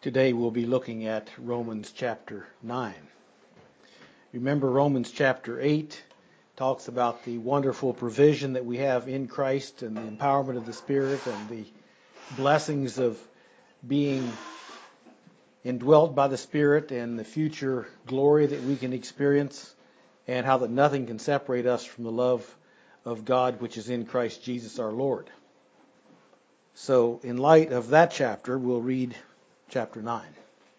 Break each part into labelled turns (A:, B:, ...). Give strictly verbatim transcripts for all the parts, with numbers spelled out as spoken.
A: Today we'll be looking at Romans chapter nine. Remember, Romans chapter eight talks about the wonderful provision that we have in Christ and the empowerment of the Spirit and the blessings of being indwelt by the Spirit and the future glory that we can experience, and how that nothing can separate us from the love of God which is in Christ Jesus our Lord. So in light of that chapter, we'll read chapter nine.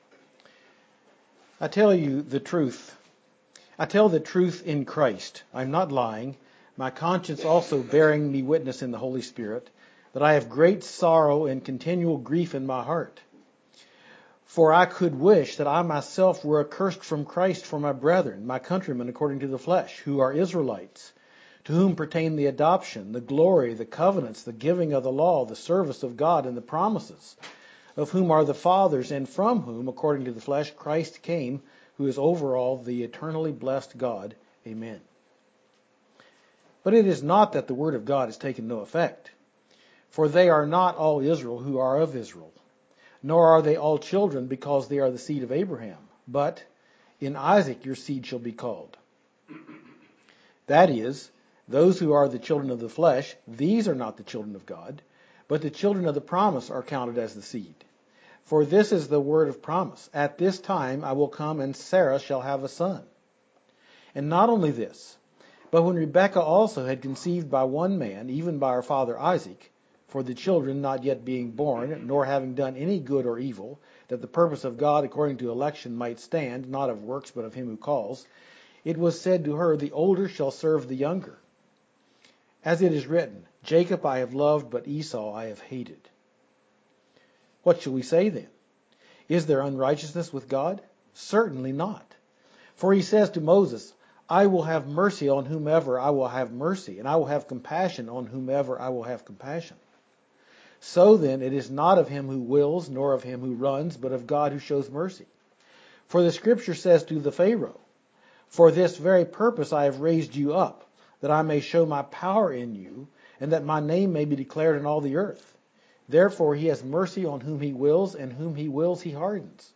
A: I tell you the truth. I tell the truth in Christ. I'm not lying. My conscience also bearing me witness in the Holy Spirit, that I have great sorrow and continual grief in my heart. For I could wish that I myself were accursed from Christ for my brethren, my countrymen according to the flesh, who are Israelites, to whom pertain the adoption, the glory, the covenants, the giving of the law, the service of God, and the promises, of whom are the fathers, and from whom, according to the flesh, Christ came, who is over all, the eternally blessed God. Amen. But it is not that the word of God has taken no effect. For they are not all Israel who are of Israel, nor are they all children because they are the seed of Abraham. But in Isaac your seed shall be called. That is, those who are the children of the flesh, these are not the children of God, but the children of the promise are counted as the seed. For this is the word of promise. At this time I will come, and Sarah shall have a son. And not only this, but when Rebekah also had conceived by one man, even by her father Isaac, for the children not yet being born, nor having done any good or evil, that the purpose of God according to election might stand, not of works, but of him who calls, it was said to her, the older shall serve the younger. As it is written, Jacob I have loved, but Esau I have hated. What shall we say then? Is there unrighteousness with God? Certainly not. For he says to Moses, I will have mercy on whomever I will have mercy, and I will have compassion on whomever I will have compassion. So then it is not of him who wills, nor of him who runs, but of God who shows mercy. For the Scripture says to the Pharaoh, For this very purpose I have raised you up, that I may show my power in you, and that my name may be declared in all the earth. Therefore he has mercy on whom he wills, and whom he wills he hardens.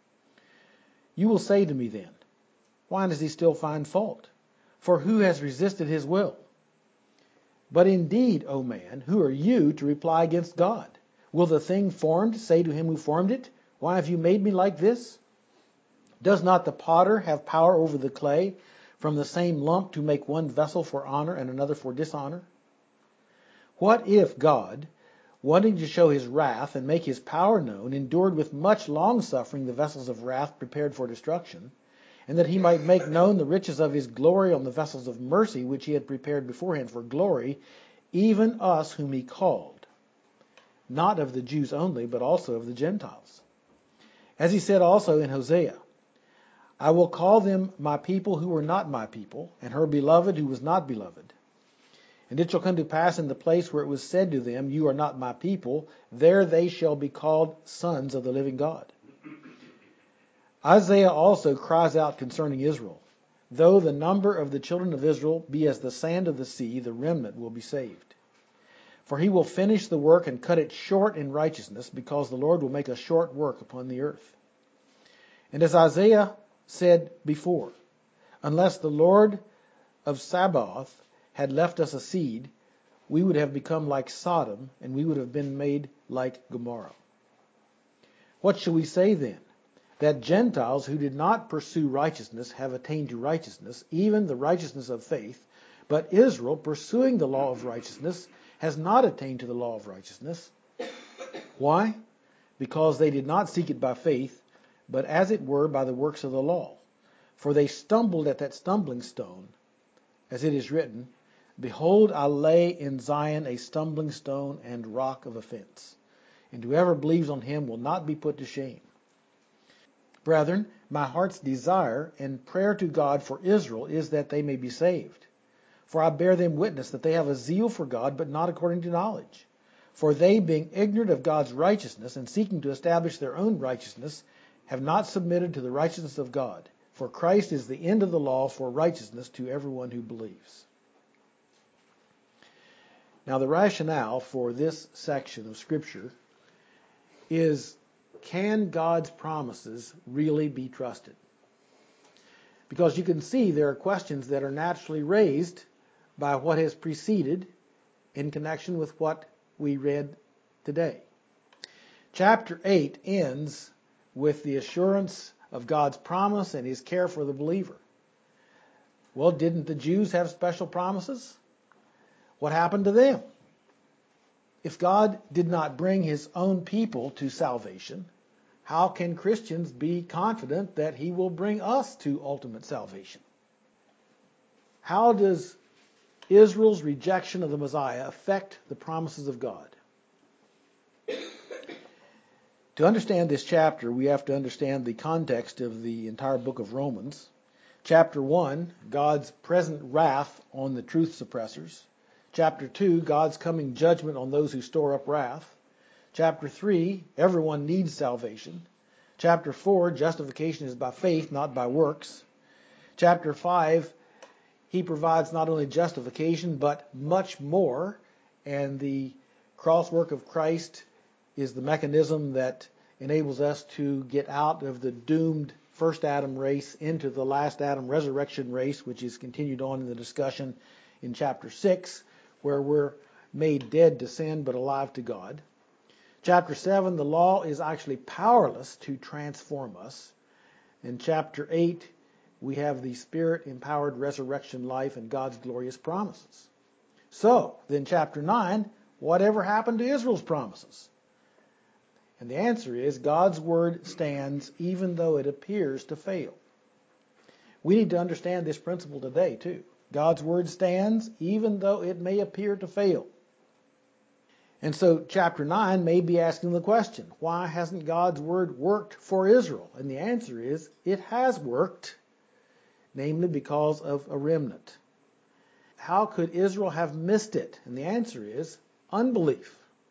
A: You will say to me then, why does he still find fault? For who has resisted his will? But indeed, O man, who are you to reply against God? Will the thing formed say to him who formed it, why have you made me like this? Does not the potter have power over the clay, from the same lump to make one vessel for honor and another for dishonor? What if God, wanting to show his wrath and make his power known, endured with much long-suffering the vessels of wrath prepared for destruction, and that he might make known the riches of his glory on the vessels of mercy which he had prepared beforehand for glory, even us whom he called, not of the Jews only, but also of the Gentiles? As he said also in Hosea, I will call them my people who were not my people, and her beloved who was not beloved. And it shall come to pass in the place where it was said to them, You are not my people, there they shall be called sons of the living God. Isaiah also cries out concerning Israel, Though the number of the children of Israel be as the sand of the sea, the remnant will be saved. For he will finish the work and cut it short in righteousness, because the Lord will make a short work upon the earth. And as Isaiah said before, Unless the Lord of Sabaoth had left us a seed, we would have become like Sodom, and we would have been made like Gomorrah. What shall we say then? That Gentiles who did not pursue righteousness have attained to righteousness, even the righteousness of faith, but Israel, pursuing the law of righteousness, has not attained to the law of righteousness. Why? Because they did not seek it by faith, but as it were by the works of the law. For they stumbled at that stumbling stone, as it is written, Behold, I lay in Zion a stumbling stone and rock of offense, and whoever believes on him will not be put to shame. Brethren, my heart's desire and prayer to God for Israel is that they may be saved. For I bear them witness that they have a zeal for God, but not according to knowledge. For they, being ignorant of God's righteousness and seeking to establish their own righteousness, have not submitted to the righteousness of God. For Christ is the end of the law for righteousness to everyone who believes. Now the rationale for this section of Scripture is can God's promises really be trusted? Because you can see there are questions that are naturally raised by what has preceded in connection with what we read today. Chapter eight ends with the assurance of God's promise and His care for the believer. Well, didn't the Jews have special promises? What happened to them? If God did not bring His own people to salvation, how can Christians be confident that He will bring us to ultimate salvation? How does Israel's rejection of the Messiah affect the promises of God? To understand this chapter, we have to understand the context of the entire book of Romans. Chapter one, God's present wrath on the truth suppressors. Chapter two, God's coming judgment on those who store up wrath. Chapter three, everyone needs salvation. Chapter four, justification is by faith, not by works. Chapter five, He provides not only justification, but much more. And the cross work of Christ is the mechanism that enables us to get out of the doomed first Adam race into the last Adam resurrection race, which is continued on in the discussion in chapter six, where we're made dead to sin but alive to God. Chapter seven, the law is actually powerless to transform us. In chapter eight, we have the Spirit-empowered resurrection life and God's glorious promises. So, then chapter nine, whatever happened to Israel's promises? And the answer is God's word stands even though it appears to fail. We need to understand this principle today too. God's word stands even though it may appear to fail. And so chapter nine may be asking the question, why hasn't God's word worked for Israel? And the answer is, it has worked, namely because of a remnant. How could Israel have missed it? And the answer is unbelief.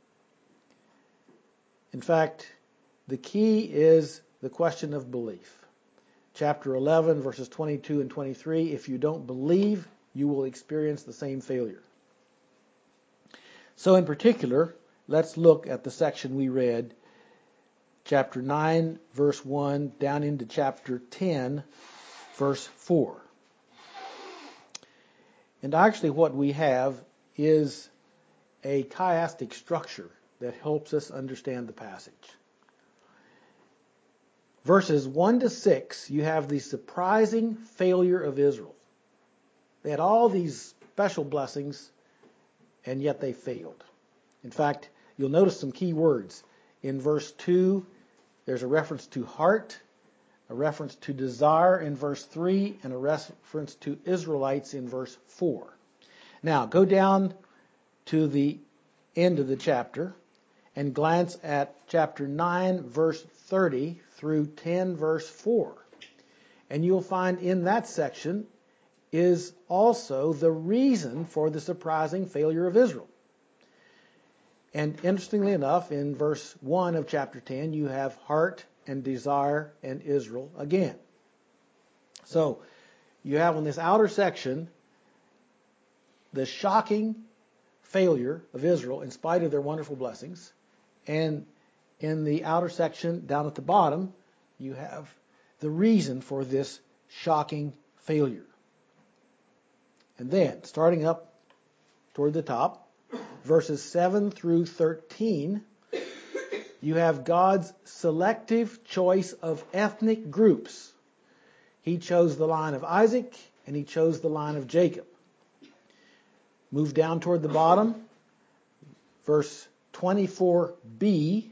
A: In fact, the key is the question of belief. Chapter eleven, verses twenty-two and twenty-three, if you don't believe, you will experience the same failure. So in particular, let's look at the section we read, chapter nine, verse one, down into chapter ten, verse four. And actually what we have is a chiastic structure that helps us understand the passage. Verses one to six, you have the surprising failure of Israel. They had all these special blessings, and yet they failed. In fact, you'll notice some key words. In verse two, there's a reference to heart, a reference to desire in verse three, and a reference to Israelites in verse four. Now, go down to the end of the chapter and glance at chapter nine, verse thirty through ten, verse four. And you'll find in that section is also the reason for the surprising failure of Israel. And interestingly enough, in verse one of chapter ten, you have heart and desire and Israel again. So you have in this outer section the shocking failure of Israel in spite of their wonderful blessings. And in the outer section down at the bottom, you have the reason for this shocking failure. And then, starting up toward the top, verses seven through thirteen, you have God's selective choice of ethnic groups. He chose the line of Isaac, and He chose the line of Jacob. Move down toward the bottom, verse twenty-four b,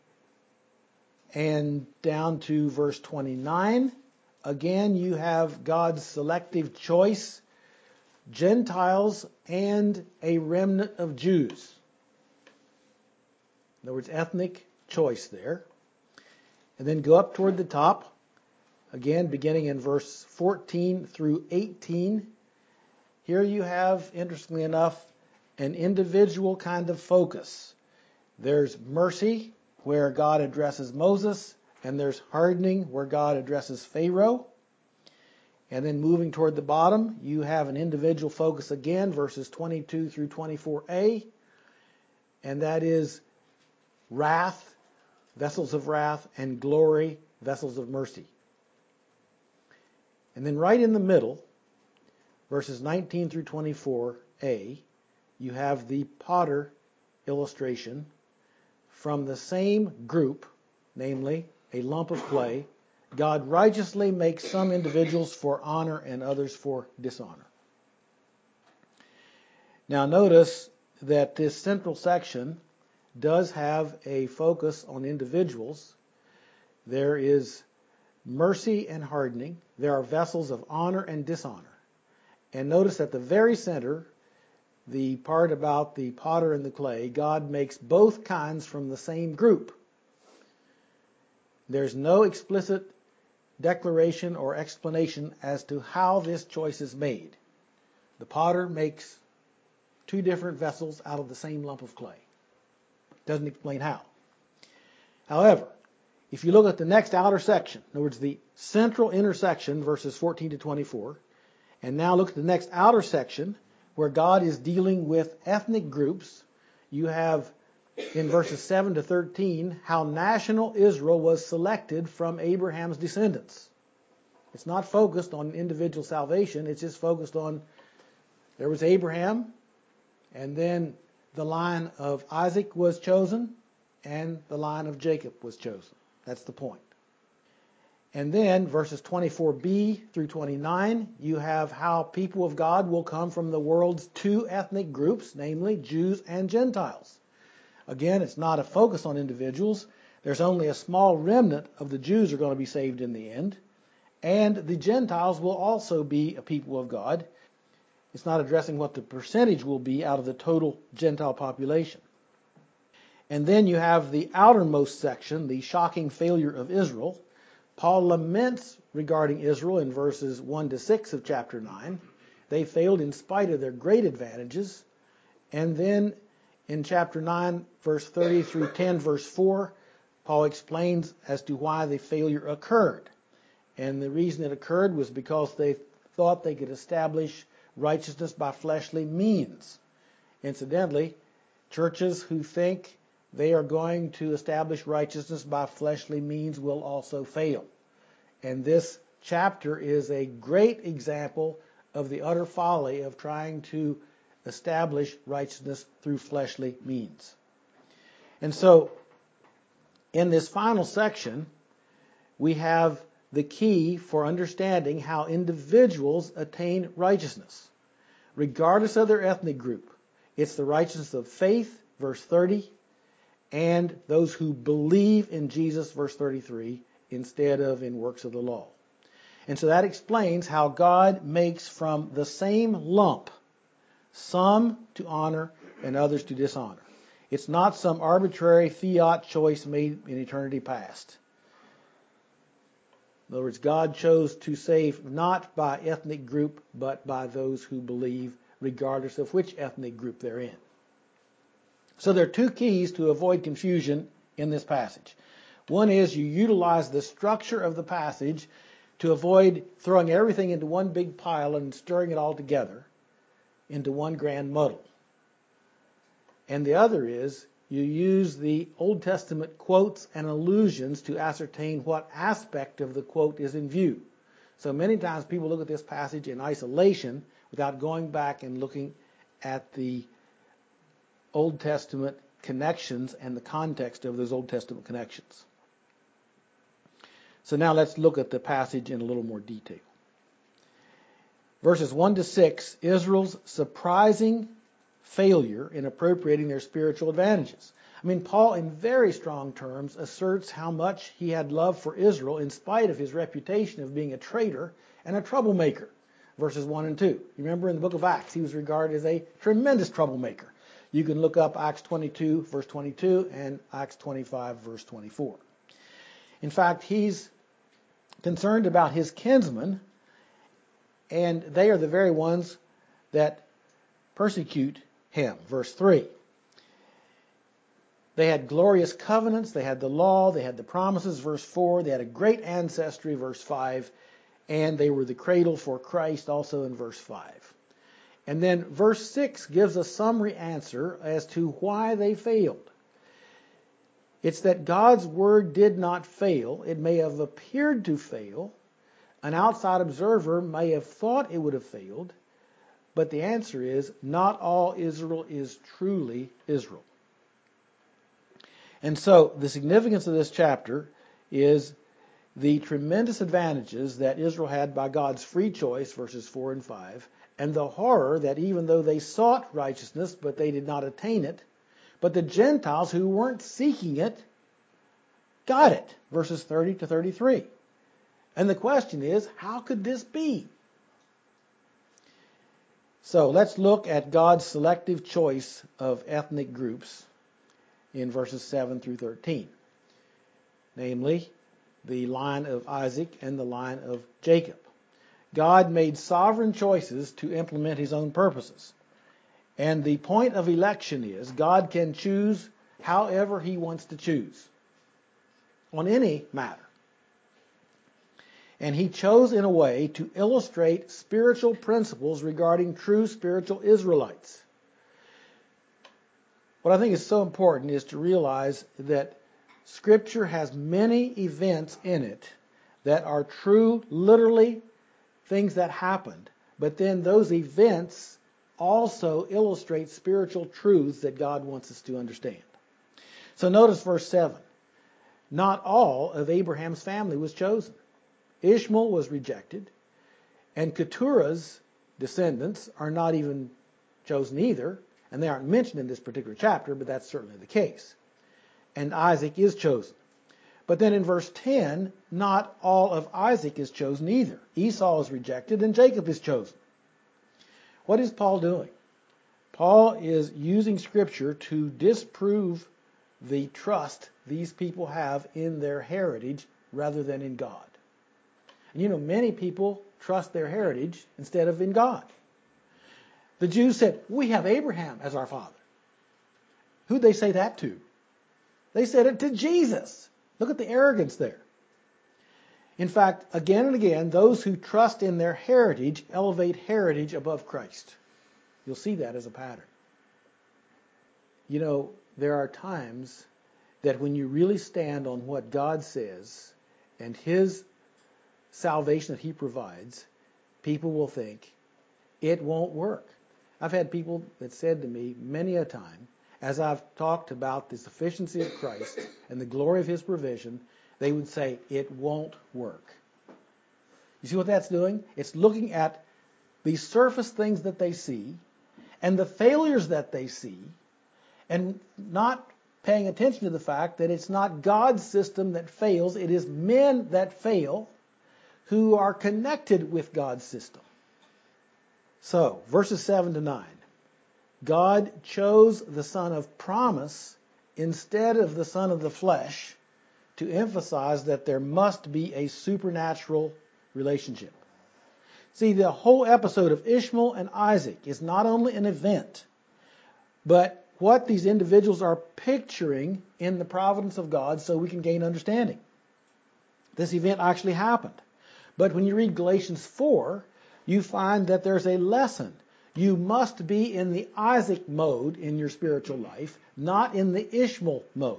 A: and down to verse twenty-nine. Again, you have God's selective choice, Gentiles and a remnant of Jews. In other words, ethnic choice there. And then go up toward the top, again beginning in verse fourteen through eighteen. Here you have, interestingly enough, an individual kind of focus. There's mercy, where God addresses Moses, and there's hardening, where God addresses Pharaoh. And then moving toward the bottom, you have an individual focus again, verses twenty-two through twenty-four a, and that is wrath vessels of wrath, and glory, vessels of mercy. And then right in the middle, verses nineteen through twenty-four a, you have the potter illustration from the same group, namely a lump of clay. God righteously makes some individuals for honor and others for dishonor. Now notice that this central section does have a focus on individuals. There is mercy and hardening. There are vessels of honor and dishonor. And notice at the very center, the part about the potter and the clay, God makes both kinds from the same group. There's no explicit declaration or explanation as to how this choice is made. The potter makes two different vessels out of the same lump of clay. Doesn't explain how. However, if you look at the next outer section, in other words, the central intersection, verses fourteen to twenty-four, and now look at the next outer section, where God is dealing with ethnic groups, you have in verses seven to thirteen how national Israel was selected from Abraham's descendants. It's not focused on individual salvation, it's just focused on there was Abraham, and then the line of Isaac was chosen, and the line of Jacob was chosen. That's the point. And then verses twenty-four b through twenty-nine, you have how people of God will come from the world's two ethnic groups, namely Jews and Gentiles. Again, it's not a focus on individuals. There's only a small remnant of the Jews are going to be saved in the end. And the Gentiles will also be a people of God. It's not addressing what the percentage will be out of the total Gentile population. And then you have the outermost section, the shocking failure of Israel. Paul laments regarding Israel in verses one to six of chapter nine. They failed in spite of their great advantages. And then in chapter nine, verse thirty through ten, verse four, Paul explains as to why the failure occurred. And the reason it occurred was because they thought they could establish righteousness by fleshly means. Incidentally, churches who think they are going to establish righteousness by fleshly means will also fail. And this chapter is a great example of the utter folly of trying to establish righteousness through fleshly means. And so, in this final section, we have the key for understanding how individuals attain righteousness, regardless of their ethnic group. It's the righteousness of faith, verse thirty, and those who believe in Jesus, verse thirty-three, instead of in works of the law. And so that explains how God makes from the same lump some to honor and others to dishonor. It's not some arbitrary fiat choice made in eternity past. In other words, God chose to save not by ethnic group, but by those who believe, regardless of which ethnic group they're in. So there are two keys to avoid confusion in this passage. One is you utilize the structure of the passage to avoid throwing everything into one big pile and stirring it all together into one grand muddle. And the other is you use the Old Testament quotes and allusions to ascertain what aspect of the quote is in view. So many times people look at this passage in isolation without going back and looking at the Old Testament connections and the context of those Old Testament connections. So now let's look at the passage in a little more detail. Verses one to six, Israel's surprising failure in appropriating their spiritual advantages. I mean, Paul, in very strong terms, asserts how much he had love for Israel in spite of his reputation of being a traitor and a troublemaker. Verses one and two. You remember in the book of Acts, he was regarded as a tremendous troublemaker. You can look up Acts twenty-two, verse twenty-two, and Acts twenty-five, verse twenty-four. In fact, he's concerned about his kinsmen, and they are the very ones that persecute him. Verse three. They had glorious covenants, they had the law, they had the promises, verse four. They had a great ancestry, verse five. And they were the cradle for Christ, also in verse five. And then verse six gives a summary answer as to why they failed. It's that God's word did not fail. It may have appeared to fail. An outside observer may have thought it would have failed. But the answer is, not all Israel is truly Israel. And so, the significance of this chapter is the tremendous advantages that Israel had by God's free choice, verses four and five, and the horror that even though they sought righteousness, but they did not attain it, but the Gentiles who weren't seeking it got it, verses thirty to thirty-three. And the question is, how could this be? So let's look at God's selective choice of ethnic groups in verses seven through thirteen. Namely, the line of Isaac and the line of Jacob. God made sovereign choices to implement his own purposes. And the point of election is God can choose however he wants to choose on any matter. And he chose in a way to illustrate spiritual principles regarding true spiritual Israelites. What I think is so important is to realize that Scripture has many events in it that are true, literally, things that happened. But then those events also illustrate spiritual truths that God wants us to understand. So notice verse seven. Not all of Abraham's family was chosen. Ishmael was rejected, and Keturah's descendants are not even chosen either, and they aren't mentioned in this particular chapter, but that's certainly the case. And Isaac is chosen. But then in verse ten, not all of Isaac is chosen either. Esau is rejected, and Jacob is chosen. What is Paul doing? Paul is using Scripture to disprove the trust these people have in their heritage rather than in God. And you know, many people trust their heritage instead of in God. The Jews said, we have Abraham as our father. Who'd they say that to? They said it to Jesus. Look at the arrogance there. In fact, again and again, those who trust in their heritage elevate heritage above Christ. You'll see that as a pattern. You know, there are times that when you really stand on what God says and his salvation that he provides, people will think it won't work. I've had people that said to me many a time, as I've talked about the sufficiency of Christ and the glory of his provision, they would say, it won't work. You see what that's doing? It's looking at the surface things that they see and the failures that they see and not paying attention to the fact that it's not God's system that fails, it is men that fail who are connected with God's system. So, verses seven to nine. God chose the son of promise instead of the son of the flesh to emphasize that there must be a supernatural relationship. See, the whole episode of Ishmael and Isaac is not only an event, but what these individuals are picturing in the providence of God so we can gain understanding. This event actually happened. But when you read Galatians four, you find that there's a lesson. You must be in the Isaac mode in your spiritual life, not in the Ishmael mode.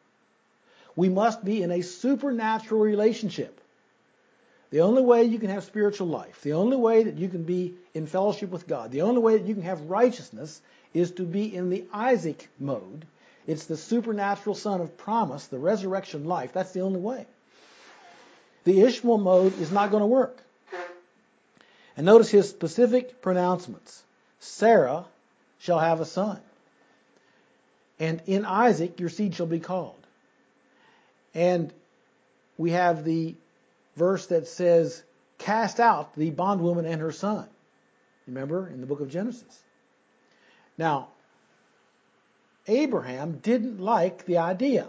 A: We must be in a supernatural relationship. The only way you can have spiritual life, the only way that you can be in fellowship with God, the only way that you can have righteousness is to be in the Isaac mode. It's the supernatural son of promise, the resurrection life. That's the only way. The Ishmael mode is not going to work. And notice his specific pronouncements. Sarah shall have a son. And in Isaac your seed shall be called. And we have the verse that says, cast out the bondwoman and her son. Remember, in the book of Genesis. Now, Abraham didn't like the idea.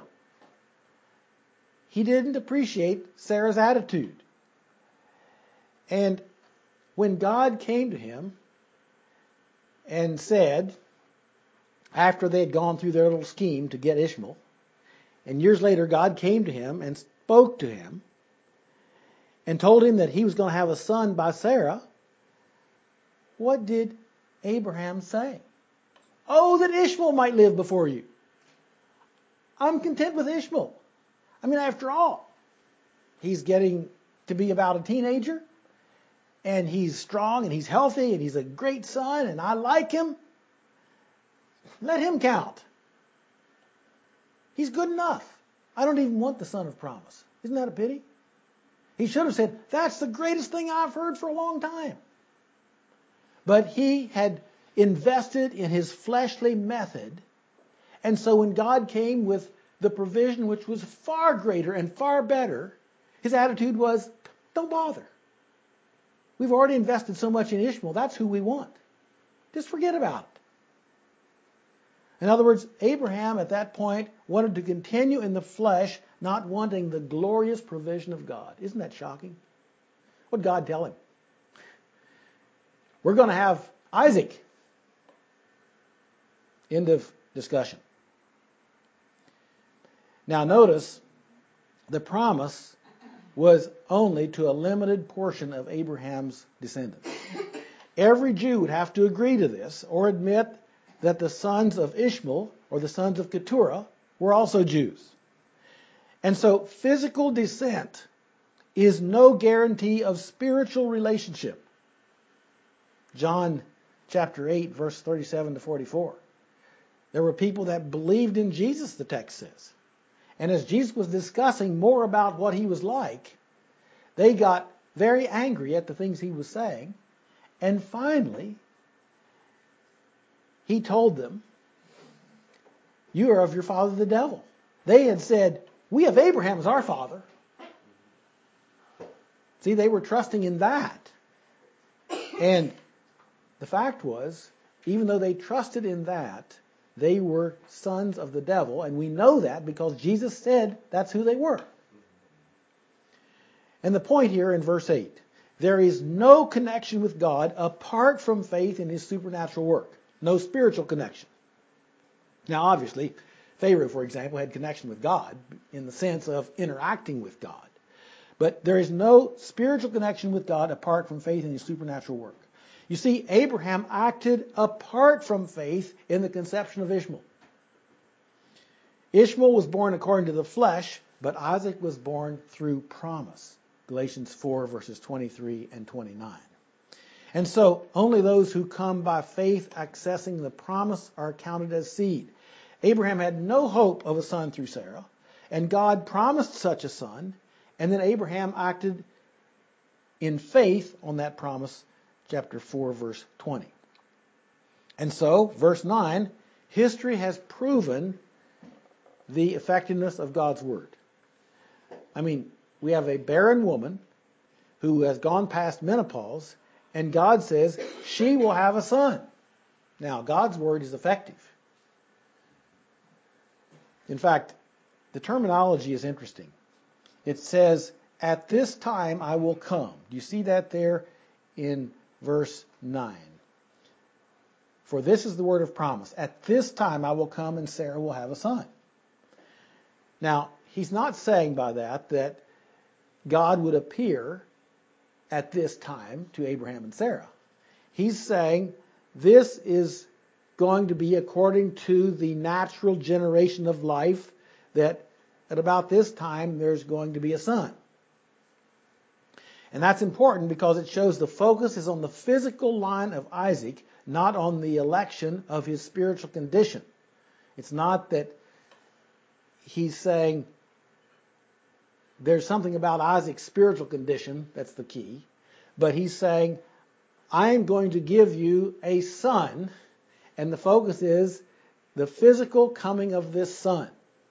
A: He didn't appreciate Sarah's attitude. And when God came to him and said, after they had gone through their little scheme to get Ishmael, and years later God came to him and spoke to him and told him that he was going to have a son by Sarah, what did Abraham say? Oh, that Ishmael might live before you. I'm content with Ishmael. I mean, after all, he's getting to be about a teenager, and he's strong, and he's healthy, and he's a great son, and I like him. Let him count. He's good enough. I don't even want the son of promise. Isn't that a pity? He should have said, that's the greatest thing I've heard for a long time. But he had invested in his fleshly method, and so when God came with the provision which was far greater and far better, his attitude was, don't bother. We've already invested so much in Ishmael, that's who we want. Just forget about it. In other words, Abraham at that point wanted to continue in the flesh, not wanting the glorious provision of God. Isn't that shocking? What did God tell him? We're going to have Isaac. End of discussion. Now notice, the promise was only to a limited portion of Abraham's descendants. Every Jew would have to agree to this or admit that the sons of Ishmael or the sons of Keturah were also Jews. And so physical descent is no guarantee of spiritual relationship. John chapter eight, verse thirty-seven to forty-four. There were people that believed in Jesus, the text says. And as Jesus was discussing more about what he was like, they got very angry at the things he was saying. And finally, he told them, you are of your father the devil. They had said, we have Abraham as our father. See, they were trusting in that. And the fact was, even though they trusted in that, they were sons of the devil. And we know that because Jesus said that's who they were. And the point here in verse eight, there is no connection with God apart from faith in his supernatural work. No spiritual connection. Now, obviously, Pharaoh, for example, had connection with God in the sense of interacting with God. But there is no spiritual connection with God apart from faith in his supernatural work. You see, Abraham acted apart from faith in the conception of Ishmael. Ishmael was born according to the flesh, but Isaac was born through promise. Galatians four, verses twenty-three and twenty-nine. And so, only those who come by faith accessing the promise are counted as seed. Abraham had no hope of a son through Sarah, and God promised such a son, and then Abraham acted in faith on that promise, chapter four, verse twenty. And so, verse nine, history has proven the effectiveness of God's word. I mean, we have a barren woman who has gone past menopause, and God says she will have a son. Now, God's word is effective. In fact, the terminology is interesting. It says, at this time I will come. Do you see that there in verse nine? For this is the word of promise. At this time I will come and Sarah will have a son. Now, he's not saying by that that God would appear at this time to Abraham and Sarah. He's saying this is going to be according to the natural generation of life, that at about this time there's going to be a son. And that's important because it shows the focus is on the physical line of Isaac, not on the election of his spiritual condition. It's not that he's saying there's something about Isaac's spiritual condition that's the key, but he's saying, I'm going to give you a son, and the focus is the physical coming of this son.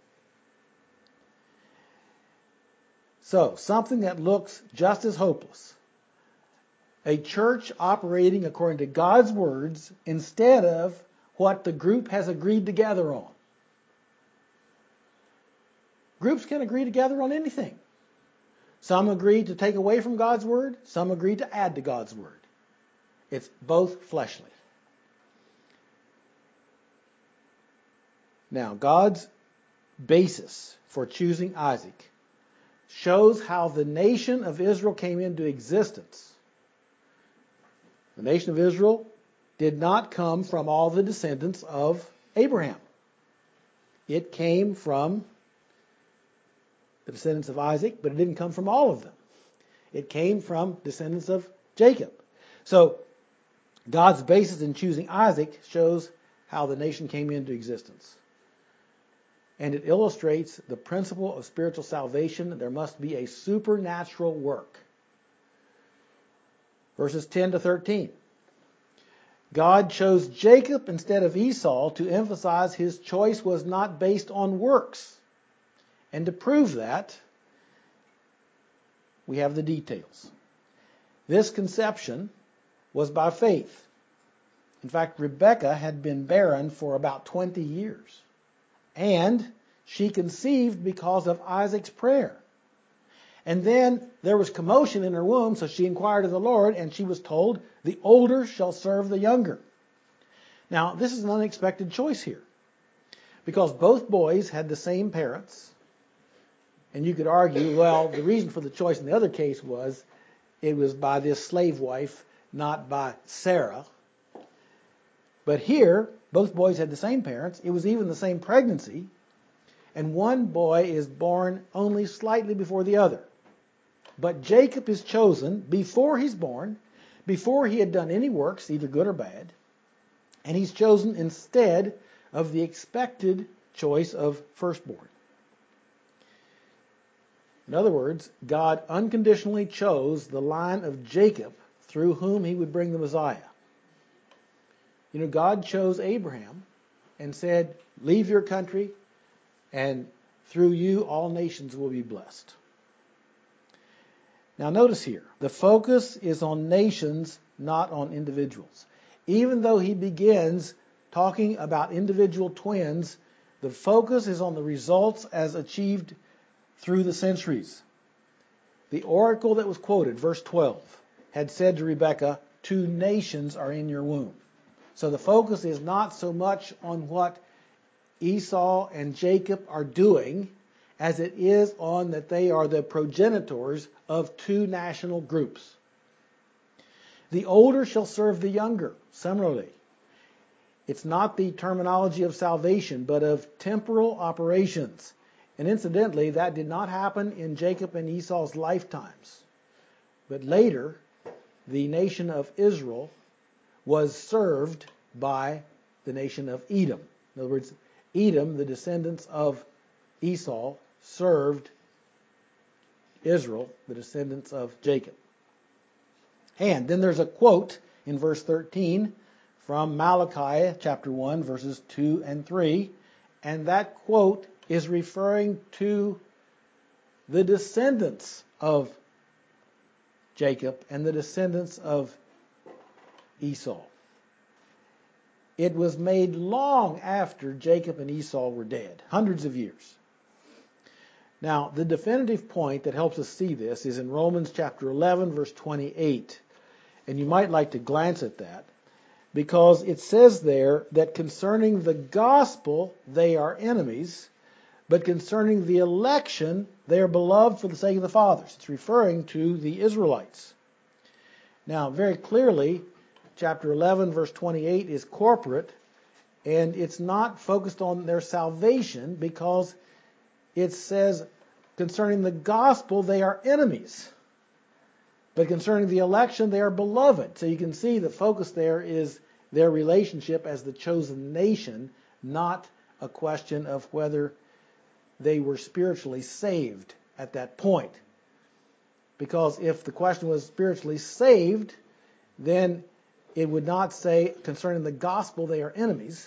A: So, something that looks just as hopeless. A church operating according to God's words instead of what the group has agreed together on. Groups can agree together on anything. Some agree to take away from God's word. Some agree to add to God's word. It's both fleshly. Now, God's basis for choosing Isaac shows how the nation of Israel came into existence. The nation of Israel did not come from all the descendants of Abraham. It came from the descendants of Isaac, but it didn't come from all of them. It came from descendants of Jacob. So God's basis in choosing Isaac shows how the nation came into existence. And it illustrates the principle of spiritual salvation. There must be a supernatural work. Verses ten to thirteen. God chose Jacob instead of Esau to emphasize his choice was not based on works. And to prove that, we have the details. This conception was by faith. In fact, Rebekah had been barren for about twenty years. And she conceived because of Isaac's prayer. And then there was commotion in her womb, so she inquired of the Lord, and she was told, the older shall serve the younger. Now, this is an unexpected choice here, because both boys had the same parents. And you could argue, well, the reason for the choice in the other case was it was by this slave wife, not by Sarah. But here, both boys had the same parents. It was even the same pregnancy. And one boy is born only slightly before the other. But Jacob is chosen before he's born, before he had done any works, either good or bad. And he's chosen instead of the expected choice of firstborn. In other words, God unconditionally chose the line of Jacob through whom he would bring the Messiah. You know, God chose Abraham and said, leave your country, and through you all nations will be blessed. Now notice here, the focus is on nations, not on individuals. Even though he begins talking about individual twins, the focus is on the results as achieved through the centuries. The oracle that was quoted, verse twelve, had said to Rebekah, two nations are in your womb. So the focus is not so much on what Esau and Jacob are doing as it is on that they are the progenitors of two national groups. The older shall serve the younger. Similarly, it's not the terminology of salvation, but of temporal operations. And incidentally, that did not happen in Jacob and Esau's lifetimes. But later, the nation of Israel was served by the nation of Edom. In other words, Edom, the descendants of Esau, served Israel, the descendants of Jacob. And then there's a quote in verse thirteen from Malachi chapter one, verses two and three. And that quote is referring to the descendants of Jacob and the descendants of Esau. It was made long after Jacob and Esau were dead, hundreds of years. Now, the definitive point that helps us see this is in Romans chapter eleven, verse twenty-eight. And you might like to glance at that, because it says there that concerning the gospel they are enemies, but concerning the election they are beloved for the sake of the fathers. It's referring to the Israelites. Now, very clearly, chapter eleven, verse twenty-eight is corporate, and it's not focused on their salvation, because it says concerning the gospel they are enemies, but concerning the election they are beloved. So you can see the focus there is their relationship as the chosen nation, not a question of whether they were spiritually saved at that point. Because if the question was spiritually saved, then it would not say concerning the gospel they are enemies,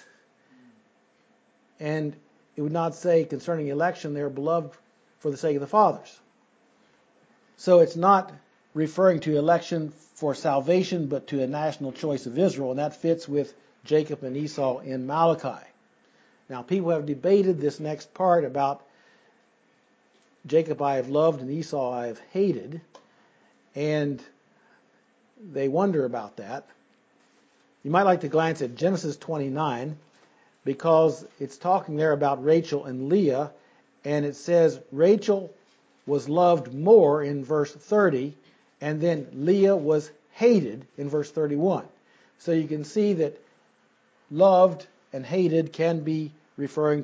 A: and it would not say concerning election they are beloved for the sake of the fathers. So it's not referring to election for salvation, but to a national choice of Israel, and that fits with Jacob and Esau in Malachi. Now, people have debated this next part about Jacob I have loved and Esau I have hated, and they wonder about that. You might like to glance at Genesis twenty-nine, because it's talking there about Rachel and Leah, and it says Rachel was loved more in verse thirty, and then Leah was hated in verse thirty-one. So you can see that loved and hated can be referring to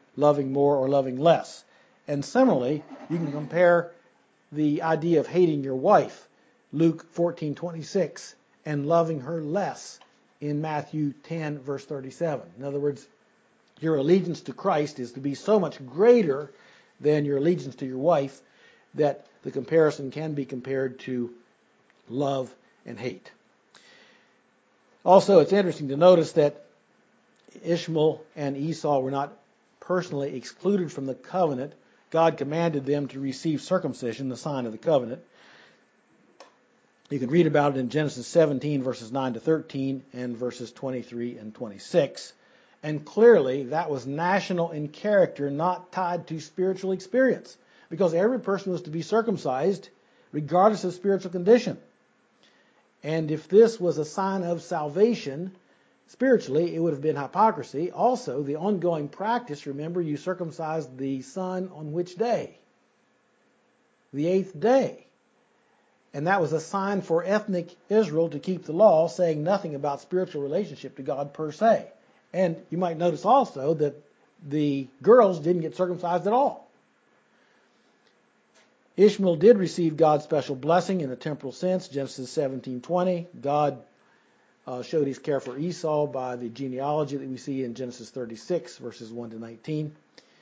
A: loving more or loving less. And similarly, you can compare the idea of hating your wife, Luke fourteen twenty-six, and loving her less in Matthew ten, verse thirty-seven. In other words, your allegiance to Christ is to be so much greater than your allegiance to your wife that the comparison can be compared to love and hate. Also, it's interesting to notice that Ishmael and Esau were not personally excluded from the covenant. God commanded them to receive circumcision, the sign of the covenant. You can read about it in Genesis seventeen, verses nine to thirteen, and verses twenty-three and twenty-six. And clearly, that was national in character, not tied to spiritual experience, because every person was to be circumcised regardless of spiritual condition. And if this was a sign of salvation, spiritually, it would have been hypocrisy. Also, the ongoing practice, remember, you circumcised the son on which day? The eighth day. And that was a sign for ethnic Israel to keep the law, saying nothing about spiritual relationship to God per se. And you might notice also that the girls didn't get circumcised at all. Ishmael did receive God's special blessing in a temporal sense, Genesis seventeen twenty. God uh, showed his care for Esau by the genealogy that we see in Genesis thirty-six, verses one to nineteen.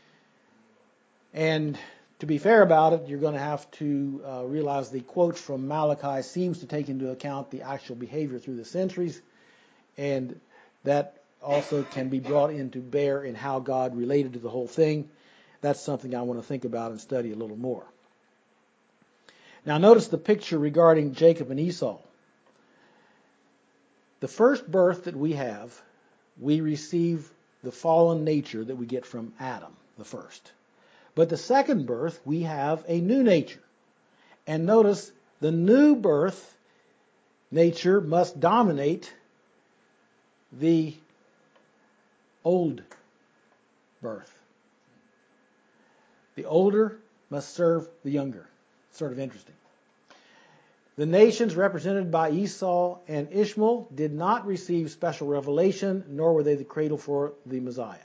A: And to be fair about it, you're going to have to uh, realize the quote from Malachi seems to take into account the actual behavior through the centuries, and that also can be brought into bear in how God related to the whole thing. That's something I want to think about and study a little more. Now notice the picture regarding Jacob and Esau. The first birth that we have, we receive the fallen nature that we get from Adam, the first. But the second birth, we have a new nature. And notice the new birth nature must dominate the old birth. The older must serve the younger. Sort of interesting. The nations represented by Esau and Ishmael did not receive special revelation, nor were they the cradle for the Messiah.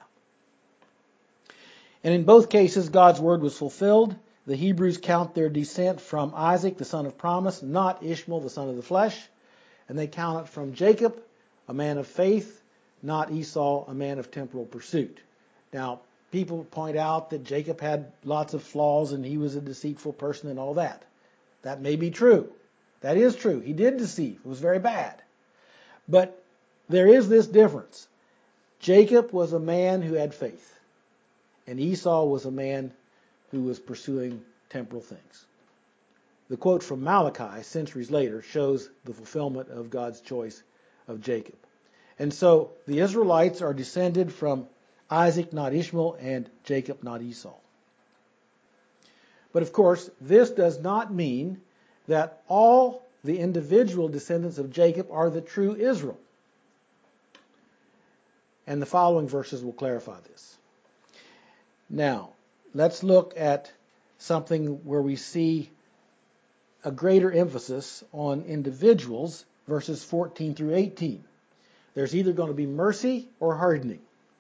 A: And in both cases, God's word was fulfilled. The Hebrews count their descent from Isaac, the son of promise, not Ishmael, the son of the flesh. And they count it from Jacob, a man of faith, not Esau, a man of temporal pursuit. Now, people point out that Jacob had lots of flaws and he was a deceitful person and all that. That may be true. That is true. He did deceive. It was very bad. But there is this difference. Jacob was a man who had faith, and Esau was a man who was pursuing temporal things. The quote from Malachi, centuries later, shows the fulfillment of God's choice of Jacob. And so the Israelites are descended from Isaac, not Ishmael, and Jacob, not Esau. But of course, this does not mean that all the individual descendants of Jacob are the true Israel. And the following verses will clarify this. Now, let's look at something where we see a greater emphasis on individuals, verses fourteen through eighteen. There's either going to be mercy or hardening.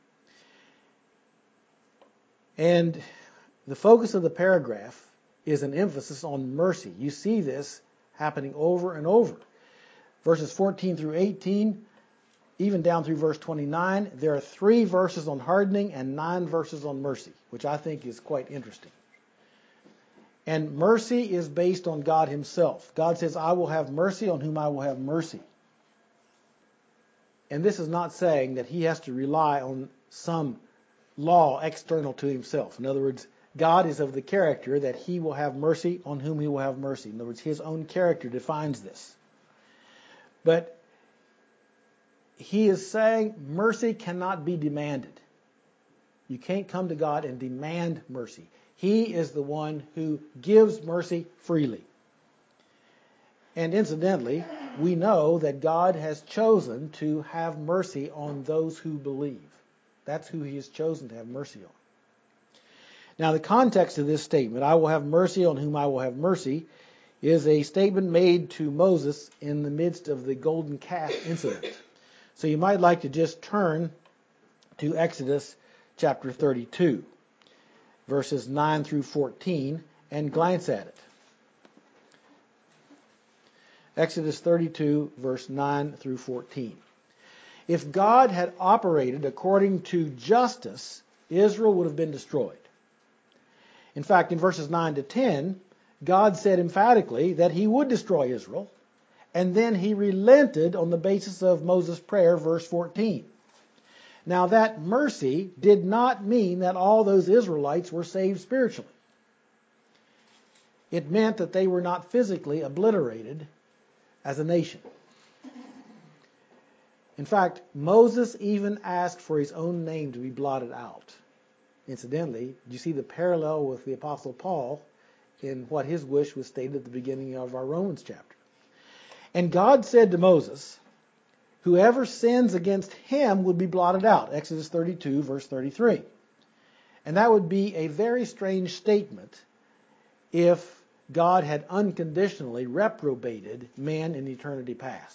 A: And the focus of the paragraph is an emphasis on mercy. You see this happening over and over. Verses fourteen through eighteen, even down through verse twenty-nine, there are three verses on hardening and nine verses on mercy, which I think is quite interesting. And mercy is based on God himself. God says, I will have mercy on whom I will have mercy. And this is not saying that he has to rely on some law external to himself. In other words, God is of the character that he will have mercy on whom he will have mercy. In other words, his own character defines this. But he is saying mercy cannot be demanded. You can't come to God and demand mercy. He is the one who gives mercy freely. And incidentally, we know that God has chosen to have mercy on those who believe. That's who he has chosen to have mercy on. Now, the context of this statement, I will have mercy on whom I will have mercy, is a statement made to Moses in the midst of the golden calf incident. So you might like to just turn to Exodus chapter thirty-two. verses nine through fourteen, and glance at it. Exodus thirty-two, verse nine through fourteen. If God had operated according to justice, Israel would have been destroyed. In fact, in verses nine to ten, God said emphatically that he would destroy Israel, and then he relented on the basis of Moses' prayer, verse fourteen. Now that mercy did not mean that all those Israelites were saved spiritually. It meant that they were not physically obliterated as a nation. In fact, Moses even asked for his own name to be blotted out. Incidentally, you see the parallel with the Apostle Paul in what his wish was stated at the beginning of our Romans chapter. And God said to Moses, whoever sins against him would be blotted out. Exodus thirty-two, verse thirty-three. And that would be a very strange statement if God had unconditionally reprobated man in eternity past.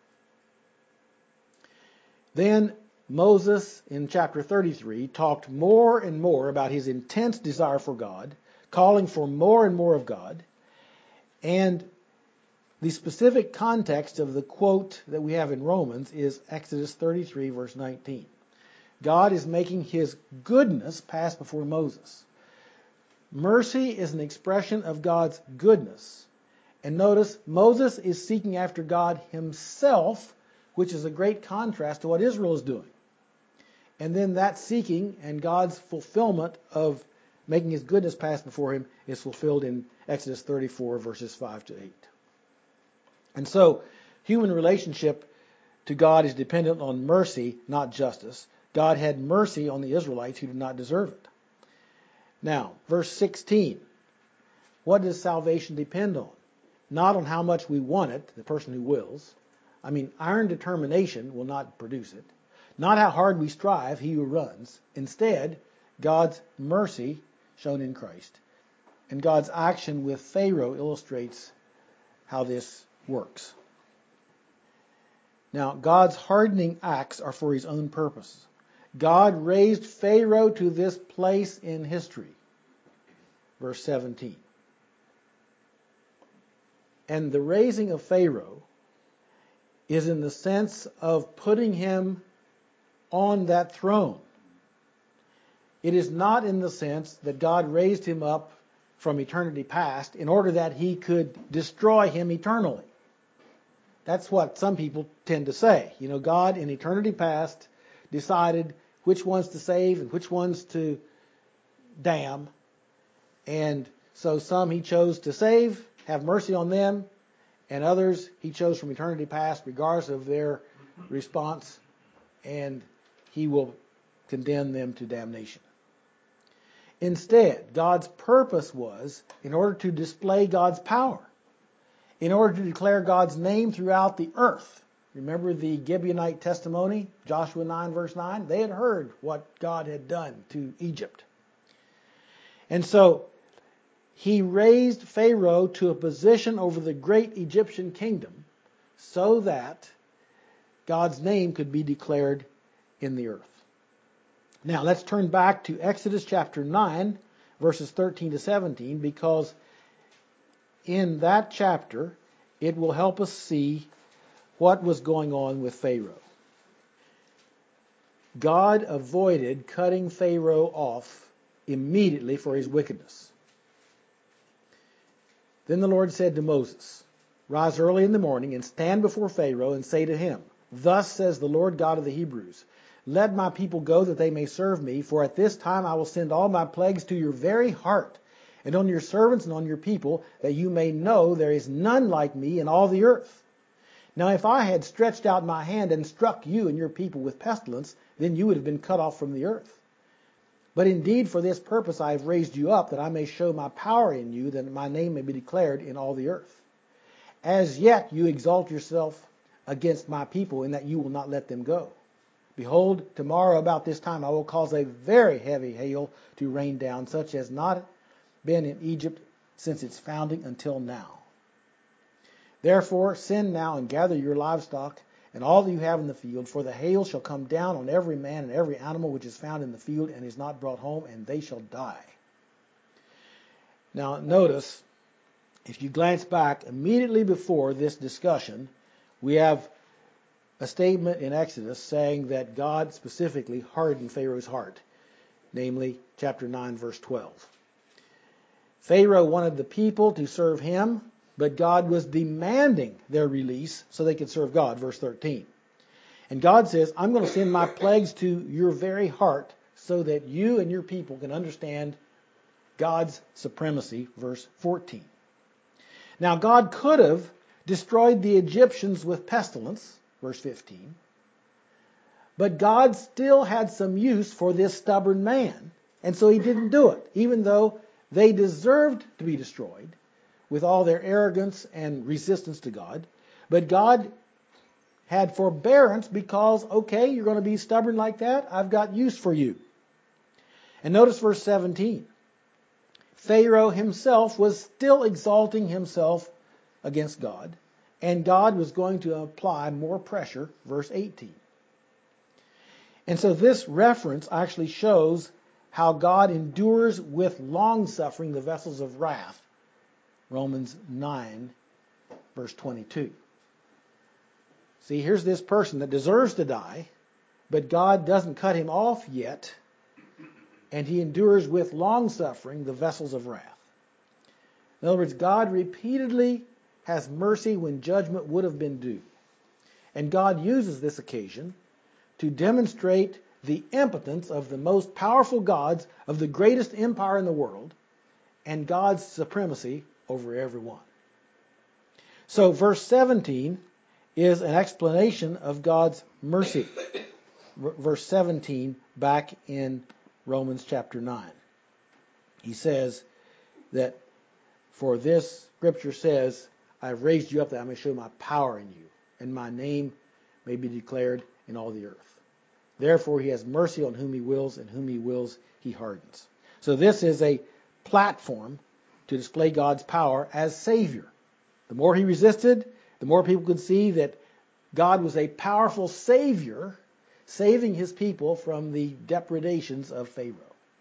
A: Then Moses, in chapter thirty-three, talked more and more about his intense desire for God, calling for more and more of God, and the specific context of the quote that we have in Romans is Exodus thirty-three, verse nineteen. God is making his goodness pass before Moses. Mercy is an expression of God's goodness. And notice, Moses is seeking after God himself, which is a great contrast to what Israel is doing. And then that seeking and God's fulfillment of making his goodness pass before him is fulfilled in Exodus thirty-four, verses five to eight. And so, human relationship to God is dependent on mercy, not justice. God had mercy on the Israelites who did not deserve it. Now, verse sixteen. What does salvation depend on? Not on how much we want it, the person who wills. I mean, iron determination will not produce it. Not how hard we strive, he who runs. Instead, God's mercy shown in Christ. And God's action with Pharaoh illustrates how this works. Now, God's hardening acts are for his own purpose. God raised Pharaoh to this place in history. Verse seventeen. And the raising of Pharaoh is in the sense of putting him on that throne. It is not in the sense that God raised him up from eternity past in order that he could destroy him eternally. That's what some people tend to say. You know, God in eternity past decided which ones to save and which ones to damn. And so some he chose to save, have mercy on them, and others he chose from eternity past, regardless of their response, and he will condemn them to damnation. Instead, God's purpose was in order to display God's power, in order to declare God's name throughout the earth. Remember the Gibeonite testimony, Joshua nine, verse nine? They had heard what God had done to Egypt. And so, he raised Pharaoh to a position over the great Egyptian kingdom so that God's name could be declared in the earth. Now, let's turn back to Exodus chapter nine, verses thirteen to seventeen, because in that chapter, it will help us see what was going on with Pharaoh. God avoided cutting Pharaoh off immediately for his wickedness. Then the Lord said to Moses, rise early in the morning and stand before Pharaoh and say to him, thus says the Lord God of the Hebrews, let my people go that they may serve me, for at this time I will send all my plagues to your very heart, and on your servants and on your people, that you may know there is none like me in all the earth. Now if I had stretched out my hand and struck you and your people with pestilence, then you would have been cut off from the earth. But indeed for this purpose I have raised you up, that I may show my power in you, that my name may be declared in all the earth. As yet you exalt yourself against my people, in that you will not let them go. Behold, tomorrow about this time I will cause a very heavy hail to rain down, such as not been in Egypt since its founding until now. Therefore send now and gather your livestock and all that you have in the field, for the hail shall come down on every man and every animal which is found in the field and is not brought home, and they shall die. Now notice, if you glance back immediately before this discussion, we have a statement in Exodus saying that God specifically hardened Pharaoh's heart, namely chapter nine, verse twelve. Pharaoh wanted the people to serve him, but God was demanding their release so they could serve God, verse thirteen. And God says, I'm going to send my plagues to your very heart so that you and your people can understand God's supremacy, verse fourteen. Now God could have destroyed the Egyptians with pestilence, verse fifteen. But God still had some use for this stubborn man, and so he didn't do it, even though they deserved to be destroyed with all their arrogance and resistance to God. But God had forbearance because, okay, you're going to be stubborn like that, I've got use for you. And notice verse seventeen. Pharaoh himself was still exalting himself against God, and God was going to apply more pressure, verse eighteen. And so this reference actually shows how God endures with long-suffering the vessels of wrath, Romans nine, verse twenty-two. See, here's this person that deserves to die, but God doesn't cut him off yet, and he endures with long-suffering the vessels of wrath. In other words, God repeatedly has mercy when judgment would have been due. And God uses this occasion to demonstrate the impotence of the most powerful gods of the greatest empire in the world and God's supremacy over everyone. So verse seventeen is an explanation of God's mercy. Verse seventeen back in Romans chapter nine. He says that for this, Scripture says, I've raised you up that I may show my power in you, and my name may be declared in all the earth. Therefore he has mercy on whom he wills, and whom he wills he hardens. So this is a platform to display God's power as Savior. The more he resisted, the more people could see that God was a powerful Savior, saving his people from the depredations of Pharaoh.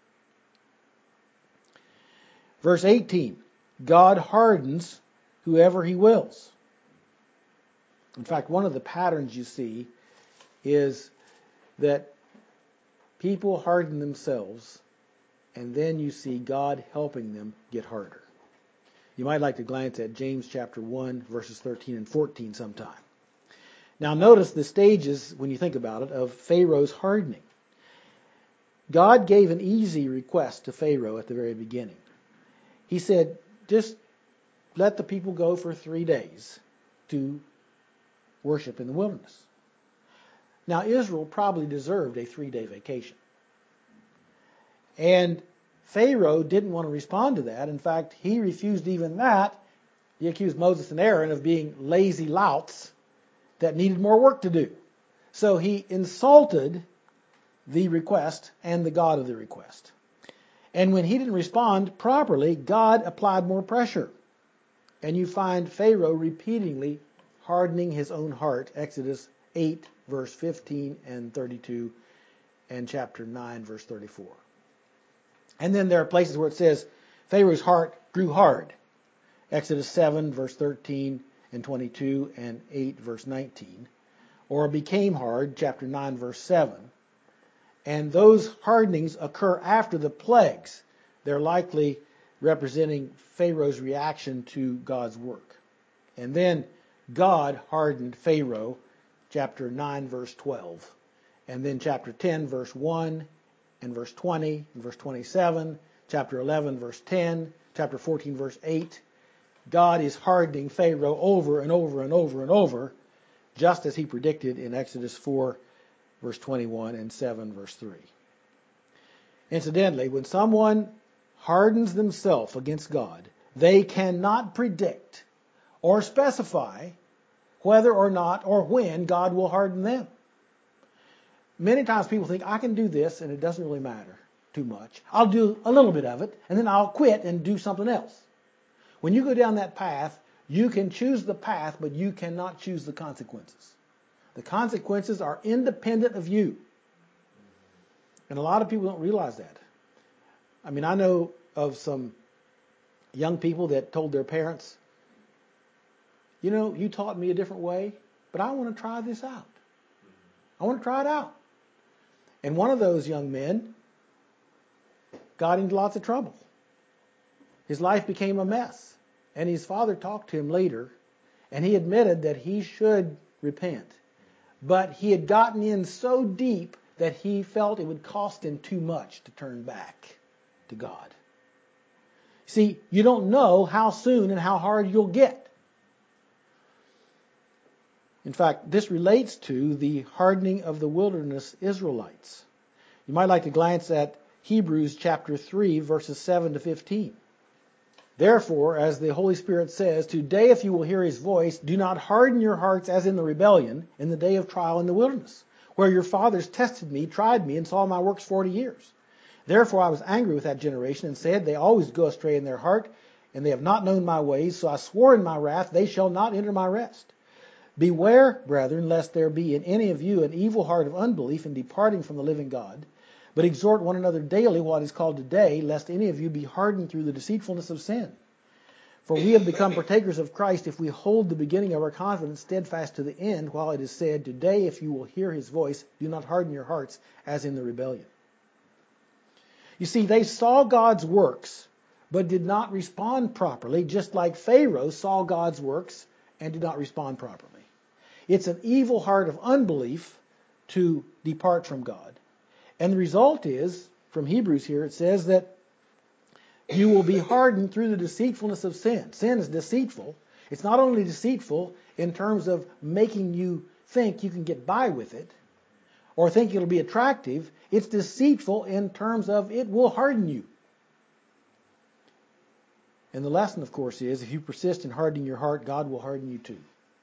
A: Verse eighteen, God hardens whoever he wills. In fact, one of the patterns you see is that people harden themselves, and then you see God helping them get harder. You might like to glance at James chapter one, verses thirteen and fourteen sometime. Now notice the stages, when you think about it, of Pharaoh's hardening. God gave an easy request to Pharaoh at the very beginning. He said, just let the people go for three days to worship in the wilderness. Now Israel probably deserved a three-day vacation. And Pharaoh didn't want to respond to that. In fact, he refused even that. He accused Moses and Aaron of being lazy louts that needed more work to do. So he insulted the request and the God of the request. And when he didn't respond properly, God applied more pressure. And you find Pharaoh repeatedly hardening his own heart, Exodus eight, verse fifteen and thirty-two, and chapter nine, verse thirty-four. And then there are places where it says Pharaoh's heart grew hard, Exodus seven, verse thirteen and twenty-two, and eight, verse nineteen. Or became hard, chapter nine, verse seven. And those hardenings occur after the plagues. They're likely representing Pharaoh's reaction to God's work. And then God hardened Pharaoh, chapter nine, verse twelve. And then chapter ten, verse one, and verse twenty, and verse twenty-seven, chapter eleven, verse ten, chapter fourteen, verse eight. God is hardening Pharaoh over and over and over and over, just as he predicted in Exodus four, verse twenty-one, and seven, verse three. Incidentally, when someone hardens themselves against God, they cannot predict or specify whether or not or when God will harden them. Many times people think, I can do this and it doesn't really matter too much. I'll do a little bit of it and then I'll quit and do something else. When you go down that path, you can choose the path, but you cannot choose the consequences. The consequences are independent of you. And a lot of people don't realize that. I mean, I know of some young people that told their parents, you know, you taught me a different way, but I want to try this out. I want to try it out. And one of those young men got into lots of trouble. His life became a mess. And his father talked to him later, and he admitted that he should repent. But he had gotten in so deep that he felt it would cost him too much to turn back to God. See, you don't know how soon and how hard you'll get. In fact, this relates to the hardening of the wilderness Israelites. You might like to glance at Hebrews chapter three, verses seven to fifteen. Therefore, as the Holy Spirit says, today if you will hear his voice, do not harden your hearts as in the rebellion in the day of trial in the wilderness, where your fathers tested me, tried me, and saw my works forty years. Therefore I was angry with that generation and said, they always go astray in their heart, and they have not known my ways, so I swore in my wrath, they shall not enter my rest. Beware, brethren, lest there be in any of you an evil heart of unbelief in departing from the living God. But exhort one another daily while it is called today, lest any of you be hardened through the deceitfulness of sin. For we have become partakers of Christ if we hold the beginning of our confidence steadfast to the end, while it is said, today if you will hear his voice, do not harden your hearts as in the rebellion. You see, they saw God's works, but did not respond properly, just like Pharaoh saw God's works and did not respond properly. It's an evil heart of unbelief to depart from God. And the result is, from Hebrews here, it says that you will be hardened through the deceitfulness of sin. Sin is deceitful. It's not only deceitful in terms of making you think you can get by with it or think it'll be attractive. It's deceitful in terms of it will harden you. And the lesson, of course, is if you persist in hardening your heart, God will harden you too.